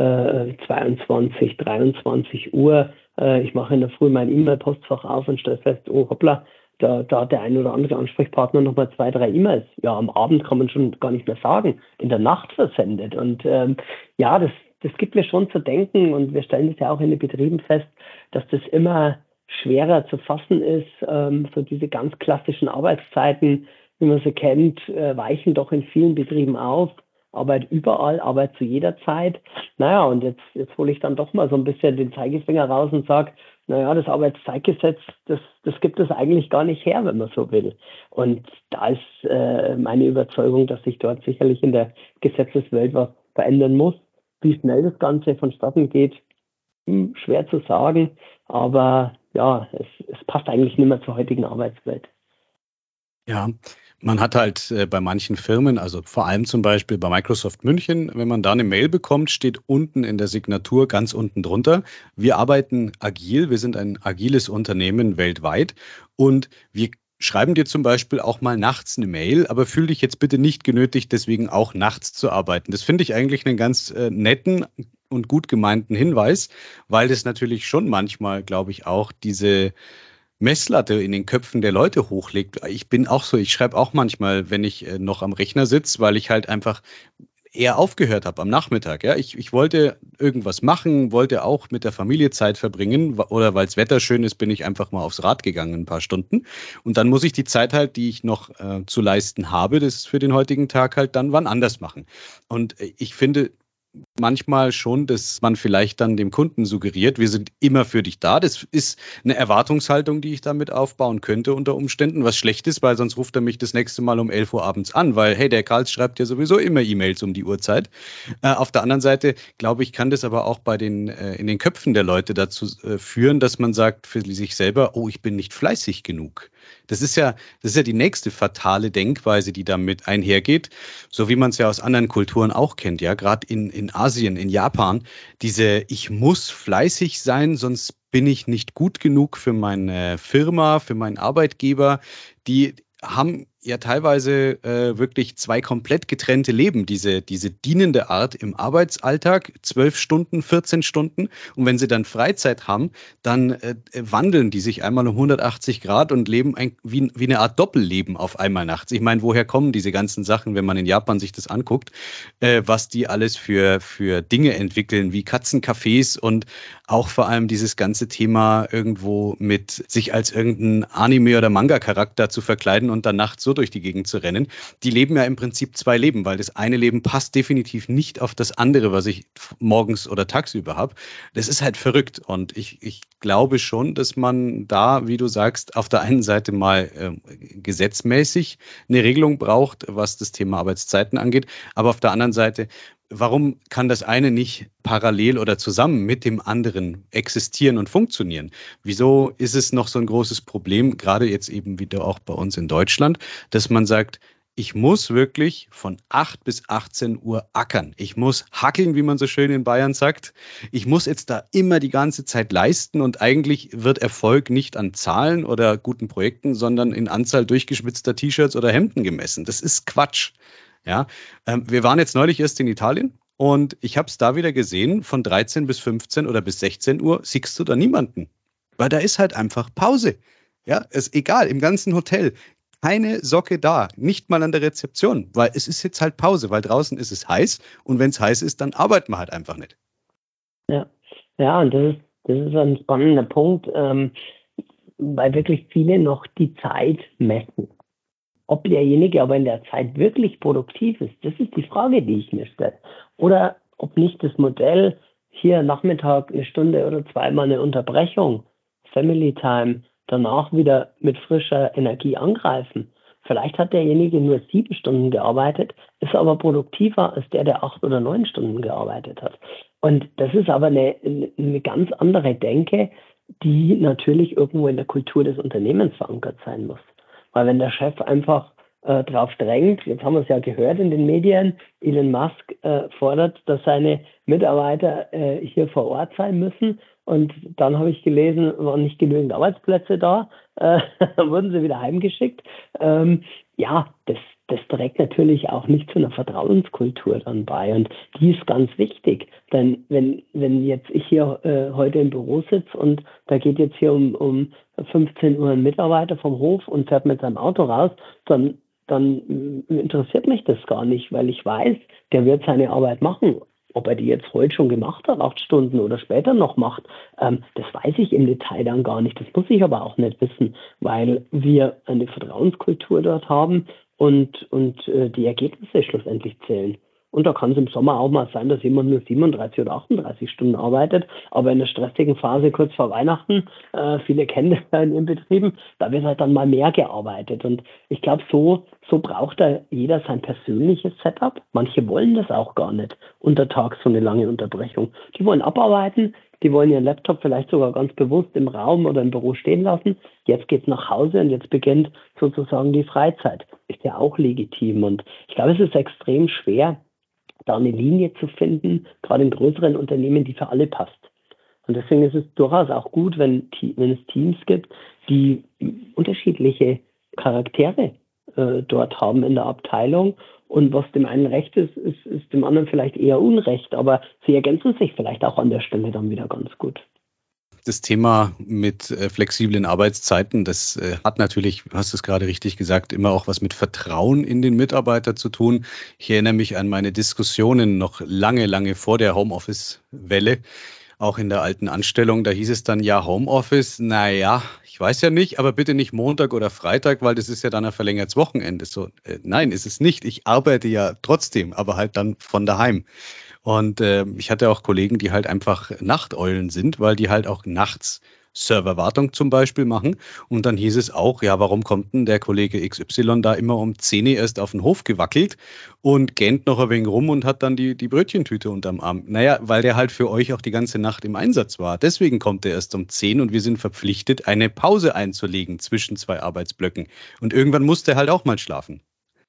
22, 23 Uhr. Ich mache in der Früh mein E-Mail-Postfach auf und stelle fest, oh hoppla, da hat der ein oder andere Ansprechpartner nochmal 2, 3 E-Mails. Ja, am Abend kann man schon gar nicht mehr sagen, in der Nacht versendet. Und ja, das gibt mir schon zu denken und wir stellen das ja auch in den Betrieben fest, dass das immer schwerer zu fassen ist. So diese ganz klassischen Arbeitszeiten, wie man sie kennt, weichen doch in vielen Betrieben auf. Arbeit überall, Arbeit zu jeder Zeit. Naja, und jetzt hole ich dann doch mal so ein bisschen den Zeigefinger raus und sage, naja, das Arbeitszeitgesetz, das gibt es eigentlich gar nicht her, wenn man so will. Und da ist meine Überzeugung, dass sich dort sicherlich in der Gesetzeswelt was verändern muss. Wie schnell das Ganze vonstatten geht, schwer zu sagen. Aber ja, es passt eigentlich nicht mehr zur heutigen Arbeitswelt. Ja, man hat halt bei manchen Firmen, also vor allem zum Beispiel bei Microsoft München, wenn man da eine Mail bekommt, steht unten in der Signatur ganz unten drunter: Wir arbeiten agil, wir sind ein agiles Unternehmen weltweit und wir schreiben dir zum Beispiel auch mal nachts eine Mail, aber fühl dich jetzt bitte nicht genötigt, deswegen auch nachts zu arbeiten. Das finde ich eigentlich einen ganz netten und gut gemeinten Hinweis, weil das natürlich schon manchmal, glaube ich, auch diese Messlatte in den Köpfen der Leute hochlegt. Ich bin auch so, ich schreibe auch manchmal, wenn ich noch am Rechner sitze, weil ich halt einfach eher aufgehört habe am Nachmittag. Ja, ich wollte irgendwas machen, wollte auch mit der Familie Zeit verbringen oder weil das Wetter schön ist, bin ich einfach mal aufs Rad gegangen ein paar Stunden. Und dann muss ich die Zeit halt, die ich noch zu leisten habe, das für den heutigen Tag halt dann wann anders machen. Und ich finde manchmal schon, dass man vielleicht dann dem Kunden suggeriert, wir sind immer für dich da. Das ist eine Erwartungshaltung, die ich damit aufbauen könnte unter Umständen, was schlecht ist, weil sonst ruft er mich das nächste Mal um 11 Uhr abends an, weil, hey, der Karls schreibt ja sowieso immer E-Mails um die Uhrzeit. Auf der anderen Seite, glaube ich, kann das aber auch bei in den Köpfen der Leute dazu führen, dass man sagt für sich selber, oh, ich bin nicht fleißig genug. Das ist ja die nächste fatale Denkweise, die damit einhergeht, so wie man es ja aus anderen Kulturen auch kennt, ja, gerade in Asien, in Japan, diese ich muss fleißig sein, sonst bin ich nicht gut genug für meine Firma, für meinen Arbeitgeber, die haben ja teilweise wirklich zwei komplett getrennte Leben. Diese dienende Art im Arbeitsalltag, 12 Stunden, 14 Stunden. Und wenn sie dann Freizeit haben, dann wandeln die sich einmal um 180 Grad und leben wie eine Art Doppelleben auf einmal nachts. Ich meine, woher kommen diese ganzen Sachen, wenn man in Japan sich das anguckt, was die alles für Dinge entwickeln, wie Katzencafés und auch vor allem dieses ganze Thema irgendwo mit sich als irgendein Anime- oder Manga-Charakter zu verkleiden und dann nachts so durch die Gegend zu rennen. Die leben ja im Prinzip zwei Leben, weil das eine Leben passt definitiv nicht auf das andere, was ich morgens oder tagsüber habe. Das ist halt verrückt und ich glaube schon, dass man da, wie du sagst, auf der einen Seite mal gesetzmäßig eine Regelung braucht, was das Thema Arbeitszeiten angeht, aber auf der anderen Seite, warum kann das eine nicht parallel oder zusammen mit dem anderen existieren und funktionieren? Wieso ist es noch so ein großes Problem, gerade jetzt eben wieder auch bei uns in Deutschland, dass man sagt, ich muss wirklich von 8 bis 18 Uhr ackern. Ich muss hackeln, wie man so schön in Bayern sagt. Ich muss jetzt da immer die ganze Zeit leisten und eigentlich wird Erfolg nicht an Zahlen oder guten Projekten, sondern in Anzahl durchgeschwitzter T-Shirts oder Hemden gemessen. Das ist Quatsch. Ja, wir waren jetzt neulich erst in Italien und ich habe es da wieder gesehen, von 13 bis 15 oder bis 16 Uhr siehst du da niemanden, weil da ist halt einfach Pause. Ja, ist egal, im ganzen Hotel. keine Socke da, nicht mal an der Rezeption, weil es ist jetzt halt Pause, weil draußen ist es heiß und wenn es heiß ist, dann arbeiten wir halt einfach nicht. Ja, ja, und das ist ein spannender Punkt, weil wirklich viele noch die Zeit messen. Ob derjenige aber in der Zeit wirklich produktiv ist, das ist die Frage, die ich mir stelle. Oder ob nicht das Modell hier Nachmittag 1 Stunde oder zweimal eine Unterbrechung, Family Time, danach wieder mit frischer Energie angreifen. Vielleicht hat derjenige nur 7 Stunden gearbeitet, ist aber produktiver als der 8 oder 9 Stunden gearbeitet hat. Und das ist aber eine ganz andere Denke, die natürlich irgendwo in der Kultur des Unternehmens verankert sein muss. Weil wenn der Chef einfach drauf drängt, jetzt haben wir es ja gehört in den Medien, Elon Musk fordert, dass seine Mitarbeiter hier vor Ort sein müssen. Und dann habe ich gelesen, waren nicht genügend Arbeitsplätze da, wurden sie wieder heimgeschickt. Ja, das trägt natürlich auch nicht zu einer Vertrauenskultur dann bei. Und die ist ganz wichtig. Denn wenn jetzt ich hier heute im Büro sitze und da geht jetzt hier um 15 Uhr ein Mitarbeiter vom Hof und fährt mit seinem Auto raus, dann interessiert mich das gar nicht, weil ich weiß, der wird seine Arbeit machen. Ob er die jetzt heute schon gemacht hat, 8 Stunden oder später noch macht, das weiß ich im Detail dann gar nicht. Das muss ich aber auch nicht wissen, weil wir eine Vertrauenskultur dort haben und die Ergebnisse schlussendlich zählen. Und da kann es im Sommer auch mal sein, dass jemand nur 37 oder 38 Stunden arbeitet, aber in der stressigen Phase kurz vor Weihnachten, viele kennen das ja in ihren Betrieben, da wird halt dann mal mehr gearbeitet. Und ich glaube, so braucht da jeder sein persönliches Setup. Manche wollen das auch gar nicht, untertags so eine lange Unterbrechung. Die wollen abarbeiten, die wollen ihren Laptop vielleicht sogar ganz bewusst im Raum oder im Büro stehen lassen. Jetzt geht's nach Hause und jetzt beginnt sozusagen die Freizeit. Ist ja auch legitim. Und ich glaube, es ist extrem schwer, da eine Linie zu finden, gerade in größeren Unternehmen, die für alle passt. Und deswegen ist es durchaus auch gut, wenn es Teams gibt, die unterschiedliche Charaktere dort haben in der Abteilung. Und was dem einen recht ist, ist dem anderen vielleicht eher Unrecht. Aber sie ergänzen sich vielleicht auch an der Stelle dann wieder ganz gut. Das Thema mit flexiblen Arbeitszeiten, das hat natürlich, du hast es gerade richtig gesagt, immer auch was mit Vertrauen in den Mitarbeiter zu tun. Ich erinnere mich an meine Diskussionen noch lange, lange vor der Homeoffice-Welle, auch in der alten Anstellung. Da hieß es dann, ja, Homeoffice, naja, ich weiß ja nicht, aber bitte nicht Montag oder Freitag, weil das ist ja dann ein verlängertes Wochenende. So, nein, ist es nicht. Ich arbeite ja trotzdem, aber halt dann von daheim. Und ich hatte auch Kollegen, die halt einfach Nachteulen sind, weil die halt auch nachts Serverwartung zum Beispiel machen. Und dann hieß es auch, ja, warum kommt denn der Kollege XY da immer um 10 Uhr erst auf den Hof gewackelt und gähnt noch ein wenig rum und hat dann die Brötchentüte unterm Arm? Naja, weil der halt für euch auch die ganze Nacht im Einsatz war. Deswegen kommt er erst um 10 und wir sind verpflichtet, eine Pause einzulegen zwischen 2 Arbeitsblöcken. Und irgendwann muss der halt auch mal schlafen.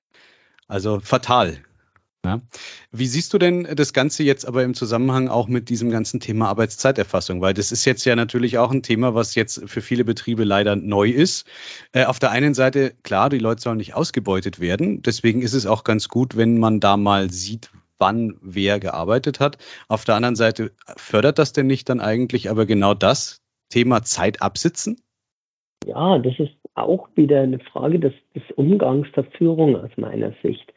Also fatal. Ja. Wie siehst du denn das Ganze jetzt aber im Zusammenhang auch mit diesem ganzen Thema Arbeitszeiterfassung? Weil das ist jetzt ja natürlich auch ein Thema, was jetzt für viele Betriebe leider neu ist. Auf der einen Seite, klar, die Leute sollen nicht ausgebeutet werden. Deswegen ist es auch ganz gut, wenn man da mal sieht, wann wer gearbeitet hat. Auf der anderen Seite, fördert das denn nicht dann eigentlich aber genau das Thema Zeit absitzen? Ja, das ist auch wieder eine Frage des Umgangs der Führung aus meiner Sicht.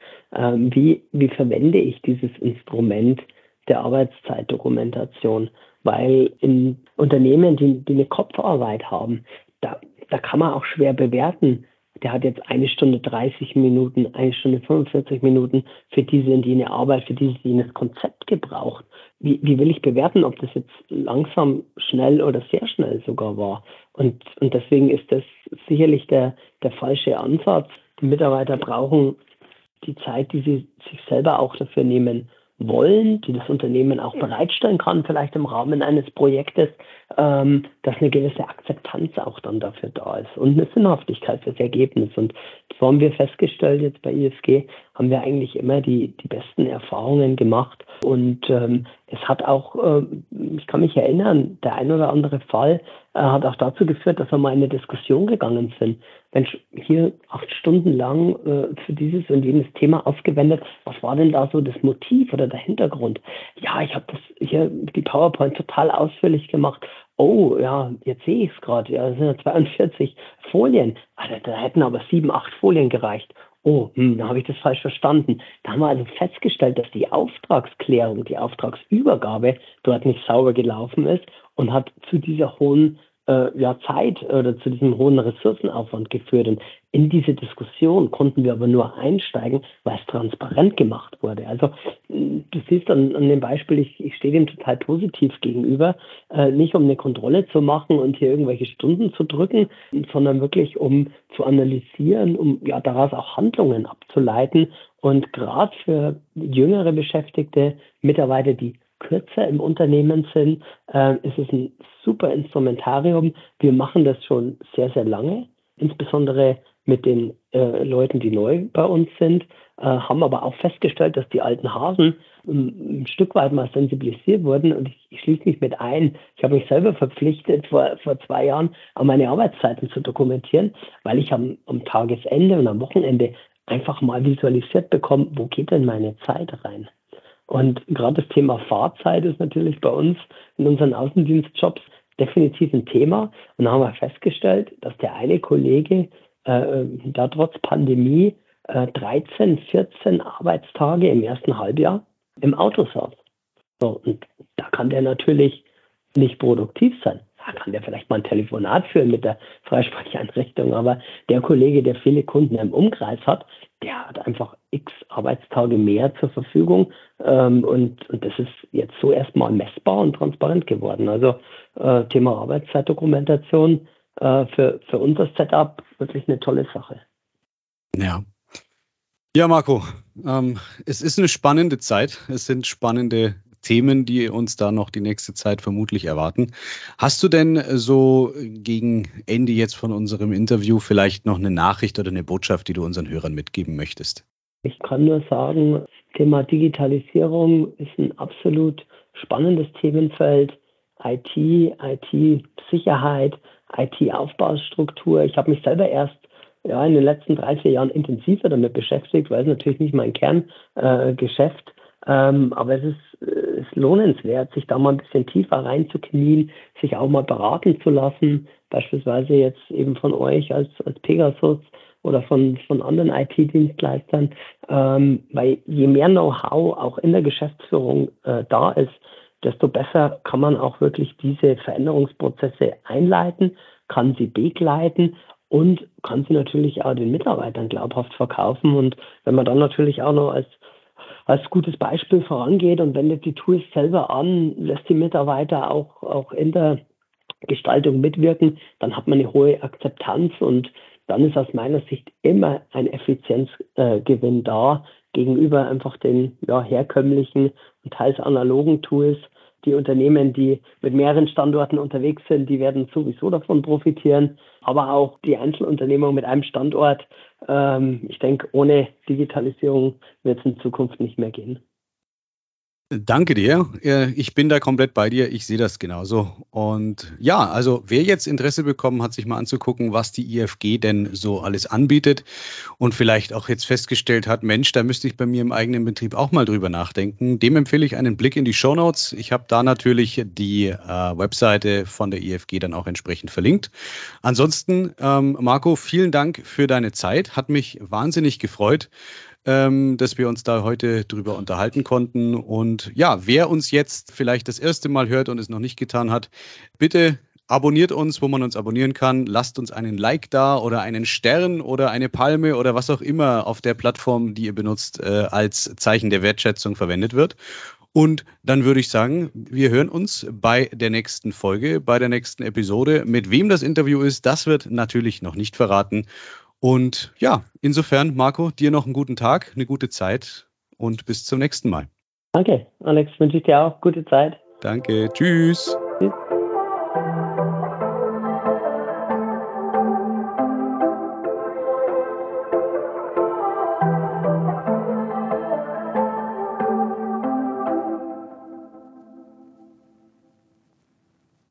Wie verwende ich dieses Instrument der Arbeitszeitdokumentation? Weil in Unternehmen, die eine Kopfarbeit haben, da kann man auch schwer bewerten. Der hat jetzt 1 Stunde 30 Minuten, 1 Stunde 45 Minuten für diese und jene Arbeit, für dieses und jenes Konzept gebraucht. Wie will ich bewerten, ob das jetzt langsam, schnell oder sehr schnell sogar war? Und deswegen ist das sicherlich der falsche Ansatz. Die Mitarbeiter brauchen die Zeit, die sie sich selber auch dafür nehmen wollen, die das Unternehmen auch bereitstellen kann, vielleicht im Rahmen eines Projektes, dass eine gewisse Akzeptanz auch dann dafür da ist und eine Sinnhaftigkeit fürs Ergebnis. Und so haben wir festgestellt, jetzt bei IFG haben wir eigentlich immer die besten Erfahrungen gemacht. Und es hat auch, ich kann mich erinnern, der ein oder andere Fall hat auch dazu geführt, dass wir mal in eine Diskussion gegangen sind. Mensch, hier 8 Stunden lang für dieses und jenes Thema aufgewendet. Was war denn da so das Motiv oder der Hintergrund? Ja, ich habe das hier die PowerPoint total ausführlich gemacht, oh ja, jetzt sehe ich es gerade, ja, das sind ja 42 Folien. Da hätten aber 7, 8 Folien gereicht. Oh, da habe ich das falsch verstanden. Da haben wir also festgestellt, dass die Auftragsklärung, die Auftragsübergabe dort nicht sauber gelaufen ist und hat zu dieser hohen Zeit oder zu diesem hohen Ressourcenaufwand geführt. Und in diese Diskussion konnten wir aber nur einsteigen, weil es transparent gemacht wurde. Also du siehst an dem Beispiel, ich stehe dem total positiv gegenüber, nicht um eine Kontrolle zu machen und hier irgendwelche Stunden zu drücken, sondern wirklich um zu analysieren, um ja daraus auch Handlungen abzuleiten. Und gerade für jüngere Beschäftigte, Mitarbeiter, die kürzer im Unternehmen sind, ist es ein super Instrumentarium. Wir machen das schon sehr, sehr lange, insbesondere mit den Leuten, die neu bei uns sind, haben aber auch festgestellt, dass die alten Hasen ein Stück weit mal sensibilisiert wurden. Und ich schließe mich mit ein. Ich habe mich selber verpflichtet, vor 2 Jahren auch meine Arbeitszeiten zu dokumentieren, weil ich am Tagesende und am Wochenende einfach mal visualisiert bekomme, wo geht denn meine Zeit rein? Und gerade das Thema Fahrzeit ist natürlich bei uns in unseren Außendienstjobs definitiv ein Thema. Und da haben wir festgestellt, dass der eine Kollege da trotz Pandemie 13, 14 Arbeitstage im ersten Halbjahr im Auto saß. So, und da kann der natürlich nicht produktiv sein. Da kann der vielleicht mal ein Telefonat führen mit der Freisprecheinrichtung, aber der Kollege, der viele Kunden im Umkreis hat, der hat einfach x Arbeitstage mehr zur Verfügung und das ist jetzt so erstmal messbar und transparent geworden. Also Thema Arbeitszeitdokumentation für unser Setup wirklich eine tolle Sache. Ja. Ja, Marco, es ist eine spannende Zeit. Es sind spannende Themen, die uns da noch die nächste Zeit vermutlich erwarten. Hast du denn so gegen Ende jetzt von unserem Interview vielleicht noch eine Nachricht oder eine Botschaft, die du unseren Hörern mitgeben möchtest? Ich kann nur sagen, das Thema Digitalisierung ist ein absolut spannendes Themenfeld. IT, IT-Sicherheit, IT-Aufbaustruktur. Ich habe mich selber erst in den letzten 3, 4 Jahren intensiver damit beschäftigt, weil es natürlich nicht mein Kerngeschäft, aber es ist lohnenswert, sich da mal ein bisschen tiefer reinzuknien, sich auch mal beraten zu lassen, beispielsweise jetzt eben von euch als Pegasus oder von anderen IT-Dienstleistern, weil je mehr Know-how auch in der Geschäftsführung da ist, desto besser kann man auch wirklich diese Veränderungsprozesse einleiten, kann sie begleiten und kann sie natürlich auch den Mitarbeitern glaubhaft verkaufen. Und wenn man dann natürlich auch noch als gutes Beispiel vorangeht und wendet die Tools selber an, lässt die Mitarbeiter auch in der Gestaltung mitwirken, dann hat man eine hohe Akzeptanz und dann ist aus meiner Sicht immer ein Effizienzgewinn da gegenüber einfach den herkömmlichen und teils analogen Tools. Die Unternehmen, die mit mehreren Standorten unterwegs sind, die werden sowieso davon profitieren. Aber auch die Einzelunternehmung mit einem Standort. Ich denke, ohne Digitalisierung wird es in Zukunft nicht mehr gehen. Danke dir. Ich bin da komplett bei dir. Ich sehe das genauso. Und ja, also wer jetzt Interesse bekommen hat, sich mal anzugucken, was die IFG denn so alles anbietet und vielleicht auch jetzt festgestellt hat, Mensch, da müsste ich bei mir im eigenen Betrieb auch mal drüber nachdenken, dem empfehle ich einen Blick in die Shownotes. Ich habe da natürlich die Webseite von der IFG dann auch entsprechend verlinkt. Ansonsten, Marco, vielen Dank für deine Zeit. Hat mich wahnsinnig gefreut, dass wir uns da heute drüber unterhalten konnten. Und ja, wer uns jetzt vielleicht das erste Mal hört und es noch nicht getan hat, bitte abonniert uns, wo man uns abonnieren kann. Lasst uns einen Like da oder einen Stern oder eine Palme oder was auch immer auf der Plattform, die ihr benutzt, als Zeichen der Wertschätzung verwendet wird. Und dann würde ich sagen, wir hören uns bei der nächsten Folge, bei der nächsten Episode. Mit wem das Interview ist, das wird natürlich noch nicht verraten. Und ja, insofern, Marco, dir noch einen guten Tag, eine gute Zeit und bis zum nächsten Mal. Danke, Alex, wünsche ich dir auch gute Zeit. Danke, tschüss. Tschüss.